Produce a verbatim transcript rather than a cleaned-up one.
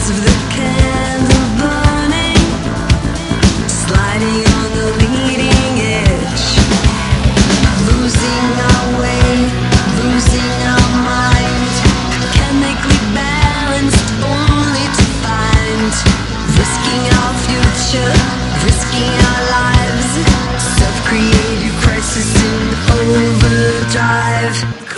hands of the candle burning, sliding on the leading edge, losing our way, losing our mind, chemically balanced only to find, risking our future, risking our lives, self-created crisis in overdrive.